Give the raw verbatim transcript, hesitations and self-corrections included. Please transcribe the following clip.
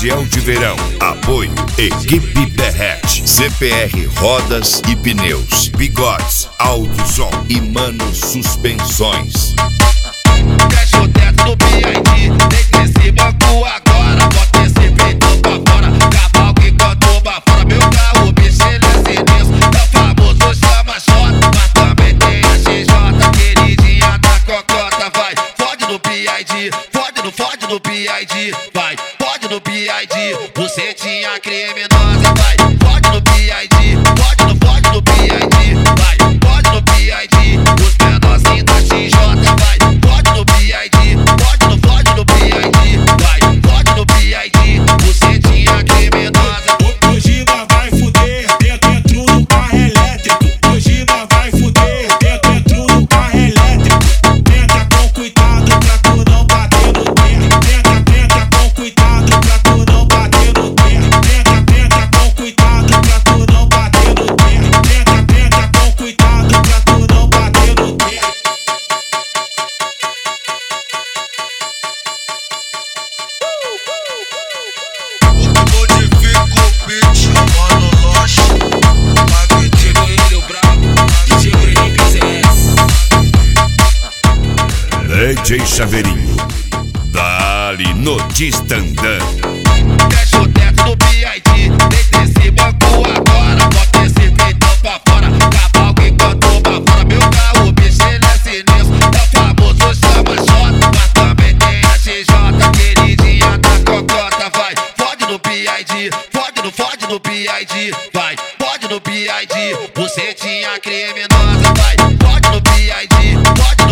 Comercial de verão. Apoio Equipe Derrete, C P R Rodas e Pneus, Bigodes, Autosom e Mano Suspensões. Fecha o teto do B I D, deita esse banco agora, bota esse peitão pra fora, cavalga enquanto pra fora. Meu carro, bicho, ele é sinistro, é o famoso chama-chota, mas também tem a X J, queridinha da cocota. Vai, fode no B I D, fode no, fode no B I D, vai, fode no B I D, bucetinha criminosa. Vai, fode no B I D, fode no, fode no B I D, vai, fode no B I D, os menorzinhos da X J. Vai, fode no B I D, fode no, fode no B I D, vai, fode no B I D, bucetinha criminosa. Hoje nós vai fuder dentro do carro elétrico. Hoje nós vai fuder dentro do carro elétrico. Tenta com cuidado pra tu não bater no pé. Tenta, tenta com cuidado pra tu não bater no pé. Tenta, tenta com cuidado pra tu não bater no pé. Tenta, tenta com cuidado pra tu não bater no pé. Modifica o beat, mano, loche. Chegou ele, o brabo, chegou o Henrique C S. D J Chaveirinho, dali no Distandã. Fecha o teto do B I D, deita esse banco agora, bota esse peitão pra fora, cavalga enquanto pra fora. Meu carro, bicho, ele é sinistro, é o famoso chama-chota, mas também tem a X J, queridinha da cocota. Vai, fode no B I D, fode no, fode no B I D, vai, fode no B I D, bucetinha criminosa. Vai, fode no B I D, fode